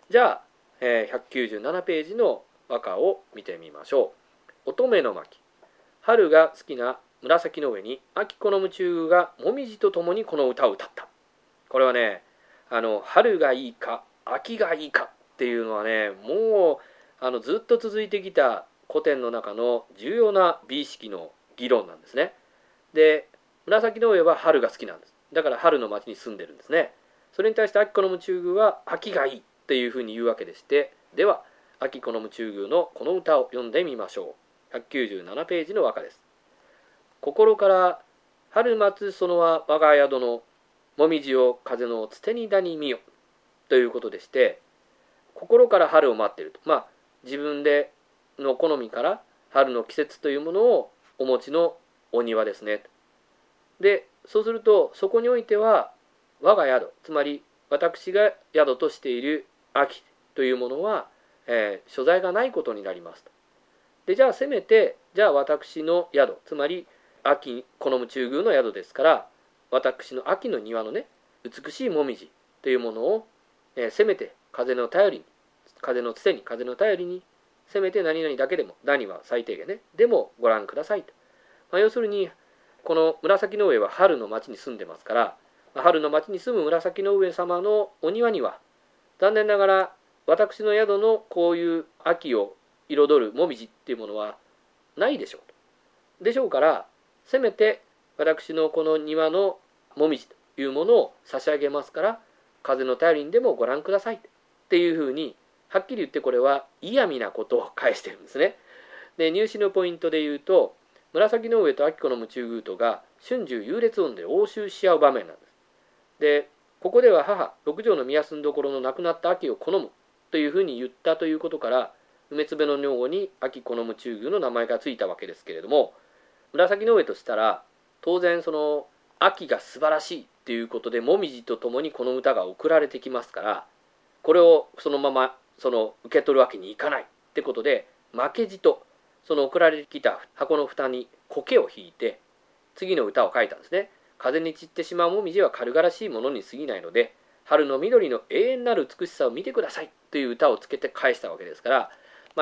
じゃあ、197ページの和歌を見てみましょう。乙女の巻。春が好きな紫の上に秋好む中宮がもみじとともにこの歌を歌った。これはね、春がいいか秋がいいかっていうのはね、もうずっと続いてきた古典の中の重要な美意識の議論なんですね。で、紫の上は春が好きなんです。だから春の町に住んでるんですね。それに対して秋好む中宮は秋がいいっていうふうに言うわけでして、では秋好む中宮のこの歌を読んでみましょう。197ページの和歌です。心から春待つそのは我が宿のもみじを風のつてにだに見よということでして、心から春を待っていると、自分での好みから春の季節というものをお持ちのお庭ですね。で、そうするとそこにおいては我が宿、つまり私が宿としている秋というものは、所在がないことになりますと。で、じゃあせめて、じゃあ私の宿、つまり秋好む中宮の宿ですから、私の秋の庭のね、美しいもみじというものを、せめて風の頼りに、風のつてに、風の頼りに、せめて何々だけでも、何は最低限ね、でもご覧くださいと。要するに、この紫の上は春の町に住んでますから、春の町に住む紫の上様のお庭には、残念ながら私の宿のこういう秋を彩るもみじっていうものはないでしょう。でしょうから、せめて私のこの庭のもみじというものを差し上げますから、風の頼りにでもご覧くださいっていうふうに、はっきり言ってこれは嫌味なことを返してるんですね。で、入試のポイントで言うと、紫の上と秋好む中宮とが春秋優劣音で応酬し合う場面なんです。で、ここでは母、六条の宮住所の亡くなった秋を好むというふうに言ったということから、梅津部の女房に秋好む中宮の名前がついたわけですけれども、紫の上としたら、当然その秋が素晴らしいっていうことで、もみじとともにこの歌が送られてきますから、これをそのまま受け取るわけにいかないってことで、負けじとその送られてきた箱の蓋に苔を引いて、次の歌を書いたんですね。風に散ってしまうもみじは軽々しいものに過ぎないので、春の緑の永遠なる美しさを見てくださいという歌をつけて返したわけですから、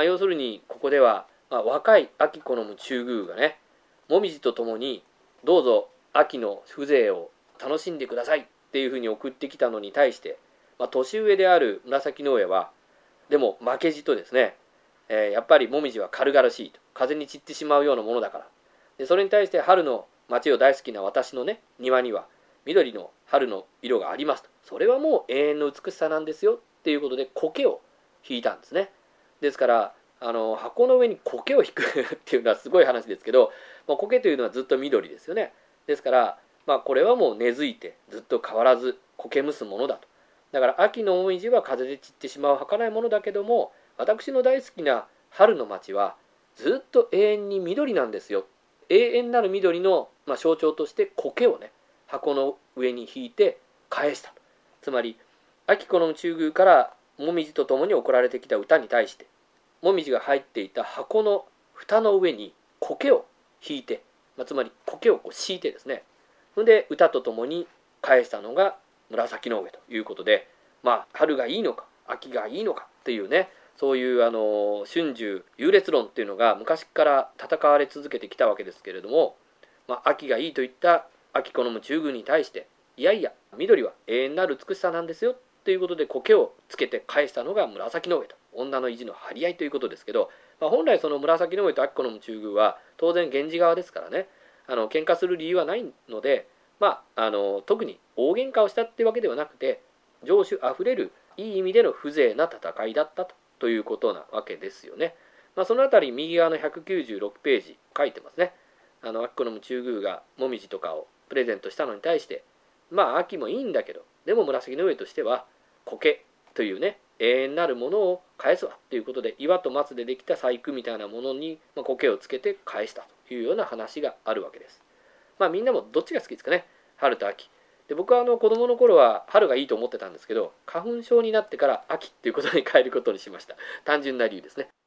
要するにここでは、若い秋好む中宮がね、もみじとともにどうぞ秋の風情を楽しんでくださいっていうふうに送ってきたのに対して、年上である紫の上はでも負けじとですね、やっぱりもみじは軽々しいと、風に散ってしまうようなものだから、でそれに対して春の街を大好きな私のね庭には緑の春の色がありますと、それはもう永遠の美しさなんですよっていうことで苔を引いたんですね。ですから箱の上に苔を引くっていうのはすごい話ですけど、苔というのはずっと緑ですよね。ですから、これはもう根付いてずっと変わらず苔むすものだと。だから秋のもみじは風で散ってしまう儚いものだけども、私の大好きな春の街はずっと永遠に緑なんですよ。永遠なる緑の、象徴として苔をね箱の上に引いて返したと。つまり秋好む中宮からもみじとともに送られてきた歌に対して、もみじが入っていた箱の蓋の上に苔を引いて、つまり苔を敷いてですね、それで歌とともに返したのが紫の上ということで、春がいいのか秋がいいのかっていうね、そういう春秋優劣論っていうのが昔から戦われ続けてきたわけですけれども、秋がいいといった秋好む中宮に対して、いやいや緑は永遠なる美しさなんですよということで苔をつけて返したのが紫の上と、女の意地の張り合いということですけど、本来その紫の上と秋好む中宮は当然源氏側ですからね、喧嘩する理由はないので、特に大喧嘩をしたっていうわけではなくて、情緒あふれるいい意味での風情な戦いだったということなわけですよね。そのあたり右側の196ページ書いてますね。秋好む中宮がもみじとかをプレゼントしたのに対して、秋もいいんだけど、でも紫の上としては苔というね永遠なるものを返すわということで、岩と松でできた細工みたいなものに苔をつけて返したというような話があるわけです。みんなもどっちが好きですかね、春と秋で。僕は子供の頃は春がいいと思ってたんですけど、花粉症になってから秋っていうことに変えることにしました。単純な理由ですね。